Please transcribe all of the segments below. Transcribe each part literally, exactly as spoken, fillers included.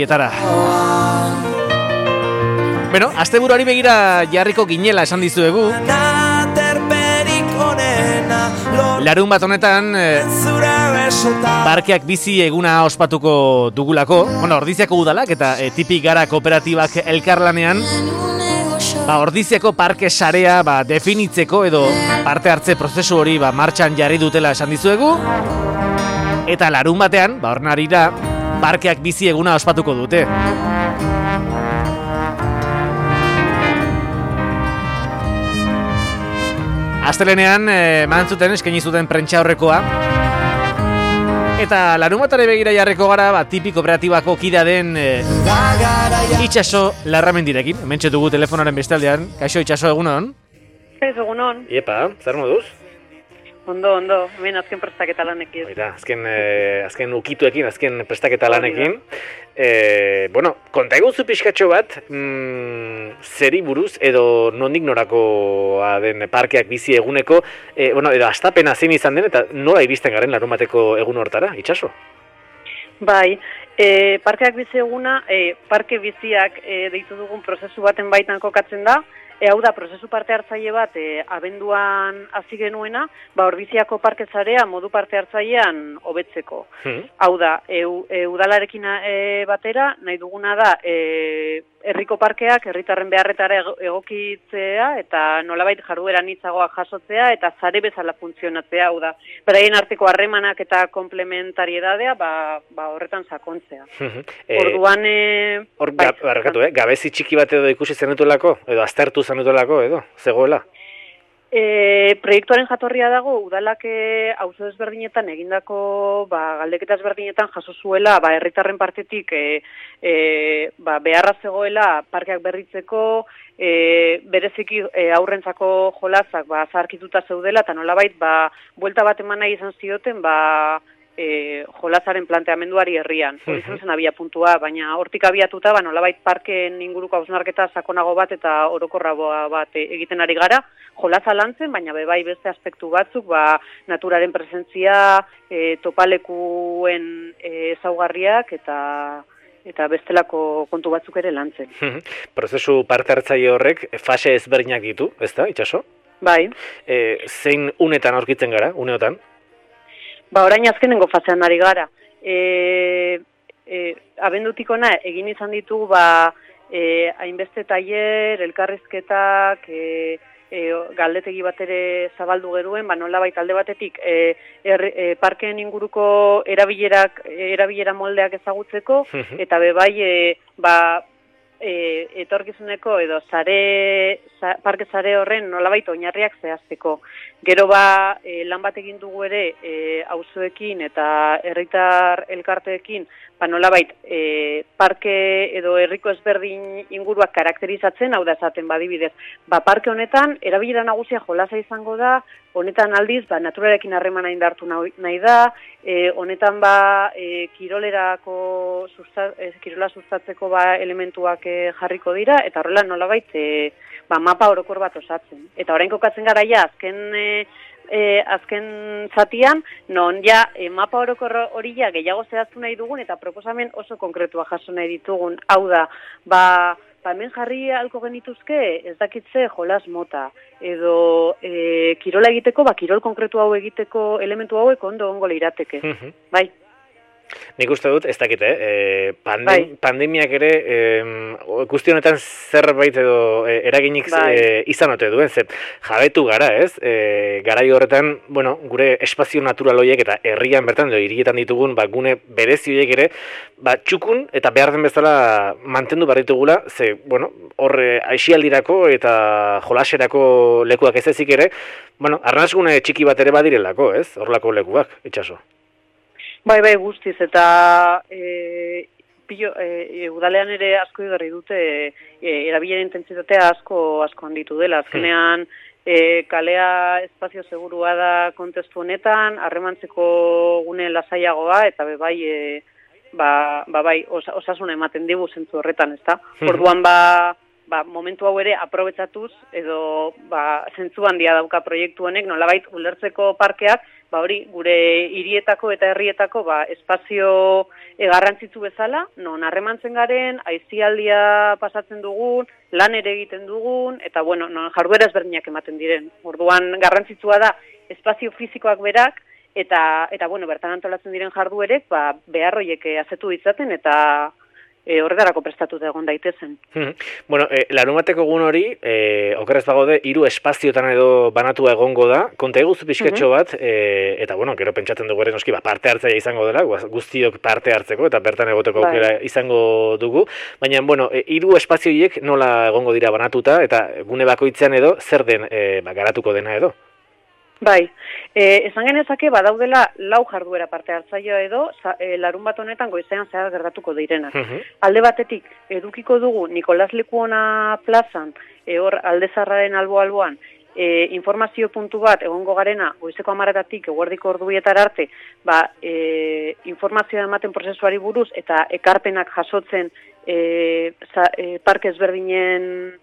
Etara. Bueno, asteburuari begira jarriko ginela esan dizuegu. Larun bat honetan eh, parkeak bizi eguna ospatuko dugulako. Bueno, Ordiziako udalak eta eh, tipik gara kooperatibak elkarlanean. Ba, Ordiziako parke sarea ba, definitzeko edo parte hartze prozesu hori ba, martxan jarri dutela esan dizuegu. Eta larun batean, ba, ornarira, parkeak bizi eguna ospatuko dute. Astelenean, eh, mantzuten eskaini zuten prentsa horrekoa. Eta larun batare begira jarriko gara, ba, tipi kooperatibako kidea den eh, Itxaso Larramendirekin. Hementxe dugu telefonaren bestaldean. Kaixo, Itxaso, egunon? Ez, egunon. Iepa, zer moduz? Ondo, ondo, hemen azken prestaketa lanekin. Oida, azken, eh, azken ukituekin, azken prestaketa lanekin. Eh, bueno, konta eguzu pixkatxo bat, mm, zeri buruz edo nondik norakoa den parkeak bizi eguneko, eh, bueno, edo astapena zein izan den eta nola iristen garen larun bateko egun hortara, Itxaso? Bai, e, parkeak bizi eguna, e, parke biziak e, deitu dugun prozesu baten baitan kokatzen da. E, hau da, prozesu parte hartzaile bat, e, abenduan hasi genuena, ba, Ordiziako parke zarea modu parte hartzailean hobetzeko. Hmm. Hau da, e, e, udalarekin e, batera, nahi duguna da, e, herriko parkeak, herritarren beharretara egokitzea, eta nolabait jarduera nitzagoa jasotzea, eta zare bezala funtzionatzea, hau da. Beraien arteko harremanak eta komplementariedadea, ba, ba horretan sakontzea. Hmm. Orduan... E, Hor, bai, barkatu, eh? Gabezi txiki bat edo ikusi zenutulako, edo aztertu zenutulako, edo, zegoela? E, proiektuaren jatorria dago, udalak auzo ezberdinetan egindako ba, galdeketa ezberdinetan jaso zuela ba, herritarren partetik e, e, ba, beharra zegoela parkeak berritzeko, e, bereziki e, aurrentzako jolazak ba, zaharkituta zeudela, eta nolabait ba, buelta bat eman nahi izan zioten ba, E, jolazaren planteamenduari herrian. Hori izan zen abia puntua, baina hortik abiatuta, ba, nolabait parken inguruko hausnarketa sakonago bat eta orokorragoa bat egiten ari gara, jolaza lantzen, baina bebai beste aspektu batzuk, ba, naturaren presentzia, e, topalekuen e, ezaugarriak eta eta bestelako kontu batzuk ere lantzen. Prozesu parte hartzaile horrek fase ezberdinak ditu, ezta, Itxaso? Bai. E, zein unetan aurkitzen gara, uneotan? Ba, orain azkenengo fasean ari gara. E, e, abendutik ona egin izan ditugu ba, e, hainbeste tailer, elkarrizketak, e, e, galdetegi bat ere zabaldu geruen, ba, nolabait alde batetik e, er, e, parkeen inguruko erabilerak, erabilera moldeak ezagutzeko, eta bebai e, ba, E, etorkizuneko edo zare, za, parke zare horren nolabait oinarriak zehazteko. Gero ba, e, lan bat egin dugu ere e, auzoekin eta herritar elkarteekin, ba nolabait e, parke edo herriko ezberdin inguruak karakterizatzen, hau da esaten badibidez. Ba, parke honetan, erabilera nagusia jolaza izango da, honetan aldiz, ba, naturarekin harremana indartu nahi da, e, honetan ba, e, kirolerako susta, e, kirola sustatzeko ba, elementuak e, jarriko dira, eta horrela nolabait e, ba, mapa orokor bat osatzen. Eta orain kokatzen gara ja, azken, e, e, azken zatian, non ja, e, mapa orokor hori ja gehiago zehaztu nahi dugun, eta proposamen oso konkretua jaso nahi ditugun, hau da, ba, Ba, hemen jarri alko genituzke ez dakitze jolas mota, edo e, kirola egiteko, ba, kirol konkretu hau egiteko elementu hauek ondo ongo lirateke. Uh-huh. Bai. Nik uste dut, ez dakit, eh? Pandem, bai. Pandemiak ere, eh, guzti honetan zerbait edo eh, eraginik bai. eh, izan ote duen, zer, jabetu gara, ez? Eh, garai horretan, bueno, gure espazio natural horiek eta herrian bertan, edo hirietan ditugun, ba, gune berezi horiek ere, ba, txukun eta behar den bezala mantendu behar ditugula, ze, bueno, horre aixialdirako eta jolaserako lekuak ez ezik ere, bueno, arnazgune txiki bat ere badirelako, ez? Horrelako lekuak, Itxaso. Bai, bai, guztiz, eta e, pilo, e, udalean ere asko igarri dute e, erabilera intentsitatea asko asko handitu dela. Azkenean, e, kalea espazio segurua da kontestu honetan, harremantzeko gune lasaiagoa, eta be bai, e, ba, ba, bai os, osasuna ematen digu zentzu horretan, ezta? Orduan ba, ba, momentu hau ere aprobetxatuz, edo ba, zentzu handia dauka proiektu honek, nolabait ulertzeko parkeak, ba hori, gure hirietako eta herrietako ba, espazio e, garrantzitsu bezala, non harremantzen garen, aisialdia pasatzen dugun, lan ere egiten dugun, eta bueno, non jarduera ezberdinak ematen diren. Orduan garrantzitsua da espazio fisikoak berak, eta, eta bueno, bertan antolatzen diren jarduerek, ba, behar horiek azetu ditzaten, eta E, horretarako prestatuta egon daitezen. Hmm. Bueno, e, larunbateko egun hori, e, okerrez bagode, hiru espaziotan edo banatua egongo da, konta eguzu pixketxo bat, e, eta bueno, gero pentsatzen dugu ere noski, ba, parte hartzaia izango dela, guztiok parte hartzeko, eta bertan egoteko aukera izango dugu, baina, bueno, e, hiru espazioiek nola egongo dira banatuta, eta gune bakoitzean edo, zer den e, ba, garatuko dena edo? Bai, e, esan genezake badaudela lau jarduera parte hartzailea edo e, larun bat honetan goizean zehar gertatuko direnak. Uh-huh. Alde batetik edukiko dugu Nikolas Lekuona plazan, e, hor Aldezarraren albo-alboan, e, informazio puntu bat egongo garena goizeko hamaretatik eguerdiko ordubietara arte, ba, e, informazioa ematen prozesuari buruz eta ekarpenak jasotzen e, za, e, parke ezberdinen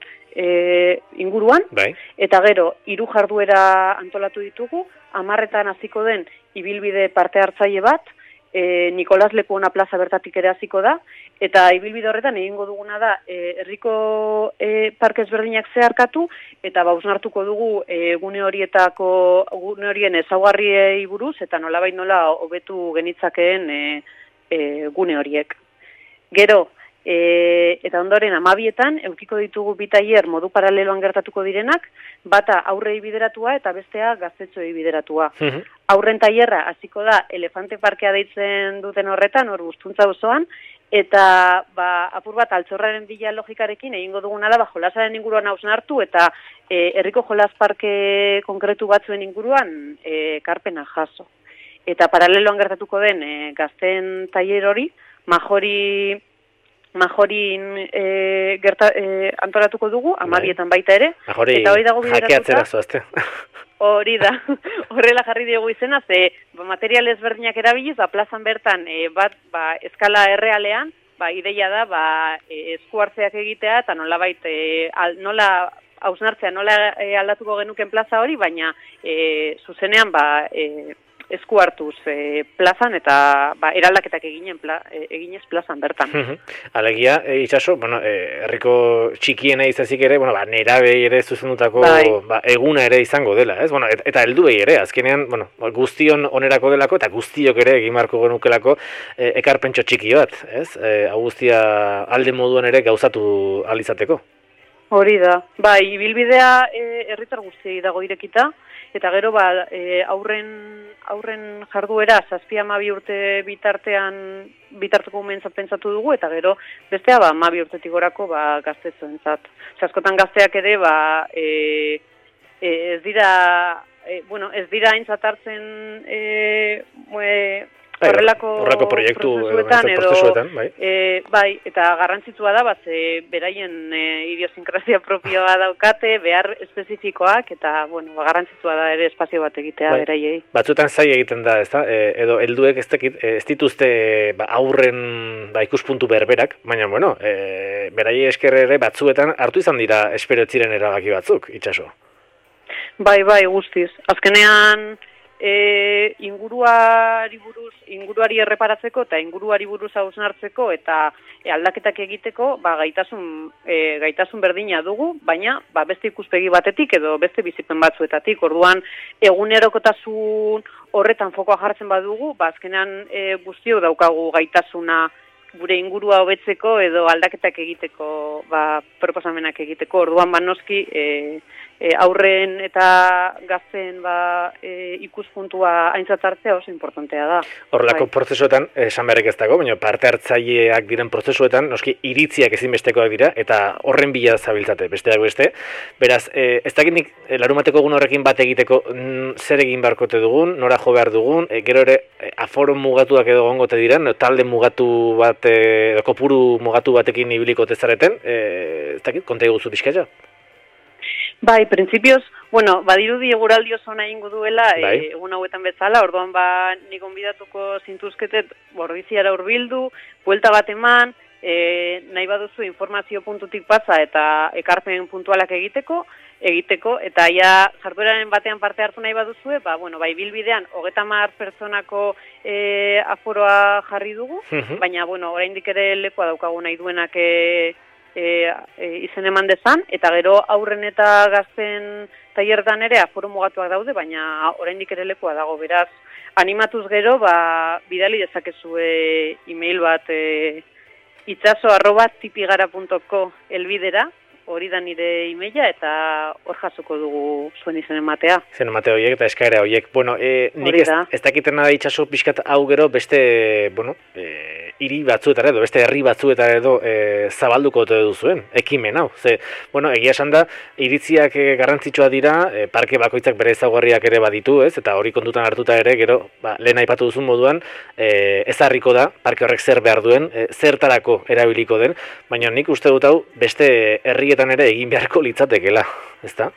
E, inguruan, bai. Eta gero, hiru jarduera antolatu ditugu, hamarretan hasiko den ibilbide parte hartzaile bat, e, Nikolas Lekuona plaza bertatik ere hasiko da, eta ibilbide horretan egingo duguna da, e, herriko e, parke ezberdinak zeharkatu, eta bausnartuko dugu e, gune horietako, gune horien ezaugarriei buruz, eta nolabait nola hobetu genitzakeen e, e, gune horiek. Gero, E, eta ondoren amabietan, eukiko ditugu bi tailer modu paraleloan gertatuko direnak, bata aurrei bideratua eta bestea gaztetxoei bideratua. Uh-huh. Aurren tailerra hasiko da elefante parkea deitzen duten horretan, hor Bustuntza auzoan, eta ba, apur bat altxorraren bila logikarekin egingo duguna da, ba, jolasaren inguruan hausnartu eta e, herriko jolas parke konkretu batzuen inguruan e, karpena jaso. Eta paraleloan gertatuko den e, gazten tailer hori, majori... Majorin e, gerta, e, antolatuko dugu, amabietan baita ere. Majori jakeatzera zoazte. Hori da, horrela jarri diogu izena, ze ba, material ezberdinak erabiliz, ba, plazan bertan e, bat ba, eskala errealean, ba, ideia da ba, e, esku hartzeak egitea, eta nola baita, e, al, nola hausnartzea, nola e, aldatuko genuken plaza hori, baina e, zuzenean ba, e, esku hartuz e, plazan eta ba, eraldaketak eginen pla, e, eginez plazan bertan. Alegia, e, itxaso, bueno, e, herriko txikiena izazik ere, bueno, ba, nerabei ere zuzendutako ba, eguna ere izango dela, ez? Bueno, et, eta helduei ere, azkenean, bueno, guztion onerako delako, eta guztiok ere egin marko genukelako e, ekarpentxo txiki bat, ez? E, hau guztia alde moduan ere gauzatu alizateko. Hori da, bai, ibilbidea herritar e, guztiei dago irekita, eta gero ba, e, aurren, aurren jarduera zazpi hamabi urte bitartean bitarteko umentzat pentsatu dugu, eta gero bestea ba, hamabi urtetik gorako ba, gaztetxoentzat. Askotan gazteak ere ba, e, e, ez dira e, bueno, ez dira aintzat hartzen e, e, horrelako horrelako proiektu prozesuetan, edo, prozesuetan, bai. E, bai, eta garrantzitsua da, bat, e, beraien e, idiosinkrazia propioa daukate, behar espezifikoak, eta, bueno, ba, garrantzitsua da ere espazio bat egitea bai. Beraiei. Batzuetan zai egiten da, ez da? E, edo helduek ez dakit, ez dituzte ba, aurren ba, ikuspuntu berberak, baina, bueno, e, beraiei esker ere batzuetan hartu izan dira espero ez ziren erabaki batzuk, itxaso. Bai, bai, guztiz. Azkenean, E, inguruari buruz, inguruari erreparatzeko eta inguruari buruz hausnartzeko eta e, aldaketak egiteko ba, gaitasun, e, gaitasun berdina dugu, baina ba, beste ikuspegi batetik edo beste bizipen batzuetatik. Orduan egunerokotasun horretan fokoa jartzen badugu, ba, azkenean e, guztiok daukagu gaitasuna gure ingurua hobetzeko edo aldaketak egiteko, ba, proposamenak egiteko. Orduan ba, noski e, E, aurren eta gazten ba, e, ikuspuntua aintzat hartzea oso importantea da. Horrelako bai. Prozesuetan, esan beharrik ez dago, baina parte hartzaileak diren prozesuetan, noski iritziak ezinbestekoak dira, eta horren bila zabiltzate, besteak beste. Beraz, e, ez dakinik larumateko egun horrekin bat egiteko n, zer egin barkote dugun, nora jo behar dugun, e, gero ere e, aforo mugatuak edo gongote diren, talde mugatu bat, e, kopuru mugatu batekin ibiliko tezareten, e, ez dakit, konta eguzu pixkaia? Bai, printzipioz, bueno, badirudi eguraldi oso nahi ingo duela, bai. e, egun hauetan bezala, orduan ba, nik gonbidatuko zintuzketet bordiziara hurbildu, buelta bat eman, e, nahi baduzu informazio puntutik pasa eta ekarpen puntualak egiteko, egiteko, eta ja jardueraren batean parte hartu nahi baduzue, ba, bueno, bai bilbidean, hogeta hamar pertsonako e, aforoa jarri dugu, baina, bueno, oraindik ere lekoa daukagu nahi duenak e, e, e, izen eman dezan, eta gero aurren eta gazten tailerretan ere aforo mugatuak daude, baina oraindik ere lekoa dago, beraz, animatuz gero, ba, bidali dezakezue e-mail bat e, itxaso arroba tipigara punto co elbidera, hori da nire e-maila, eta hor jasoko dugu zuen izen ematea. Izen emate horiek eta eskaera horiek. Bueno, e, nik ez, ez dakitena da itxaso pixkat hau gero beste, bueno, e, hiri batzuetara edo, beste herri batzuetara edo e, zabalduko ote duzuen, ekimen hau. Ze, bueno, egia esan da, iritziak e, garrantzitsua dira, e, parke bakoitzak bere ezaugarriak ere baditu, ez? Eta hori kontutan hartuta ere, gero, ba, lehen aipatu duzun moduan, e, ezarriko da, parke horrek zer behar duen, e, zertarako erabiliko den, baina nik uste dut hau beste herri ere egin beharko litzatekela, ezta?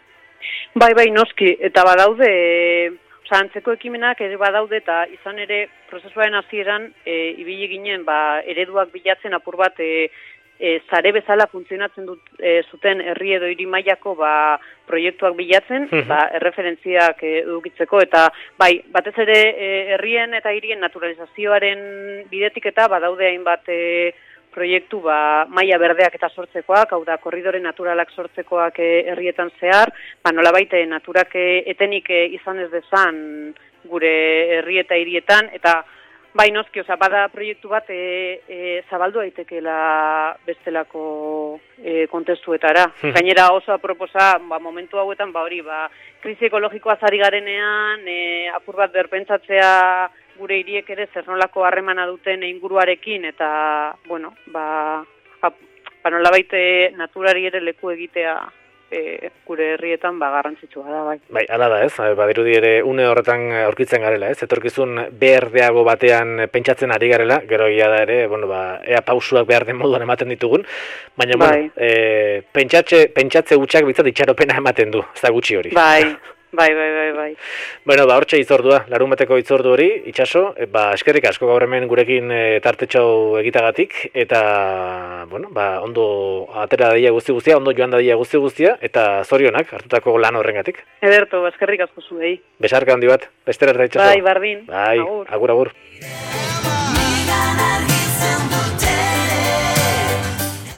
Bai, bai, noski, eta badaude, oza, antzeko ekimenak ere badaude, eta izan ere prozesuaren hasieran e, ibili ginen, ba, ereduak bilatzen apur bat, e, e, zare bezala funtzionatzen dut, e, zuten herri edo hiri mailako ba, proiektuak bilatzen, ba, erreferentziak e, edukitzeko, eta bai, batez ere e, herrien eta hirien naturalizazioaren bidetik eta badaude hainbat e, proiektu ba, maila berdeak eta sortzekoak, hau da, korridore naturalak sortzekoak e, herrietan zehar, ba, nolabait naturak e, etenik e, izan ez dezan gure herri eta hirietan, eta bai noski, oza, bada proiektu bat e, e, zabaldu daitekeela bestelako e, kontestuetara. Gainera oso aproposa, ba, momentu hauetan, ba, hori, ba, krisi ekologikoa zari garenean, e, apur bat berpentsatzea gure hiriek ere zer nolako harremana duten inguruarekin, eta, bueno, ba, ba nolabait naturari ere leku egitea e, gure herrietan ba, garrantzitsua da, bai. Bai, ala da ez, badirudi ere une horretan aurkitzen garela, ez, etorkizun berdeago batean pentsatzen ari garela, gero egia da ere, bueno, ba, ea pausuak behar den moduan ematen ditugun, baina, bai. bueno, e, pentsatze, pentsatze gutxak bitzat itxaropena ematen du, ez da gutxi hori. Bai. Bai, bai, bai, bai. Bueno, ba, hortxe itzordua, larun bateko itzordu hori, itxaso, ba, eskerrik asko gaur hemen gurekin e, tartetxau egitagatik, eta, bueno, ba, ondo atera daia guzti guztia, ondo joan daia guzti guztia, eta zorionak, hartutako lan horrengatik. Ederto, eskerrik asko zuei. Besarka handi bat, bestera eta itxaso. Bai, bardin. Bai, agur, agur. agur.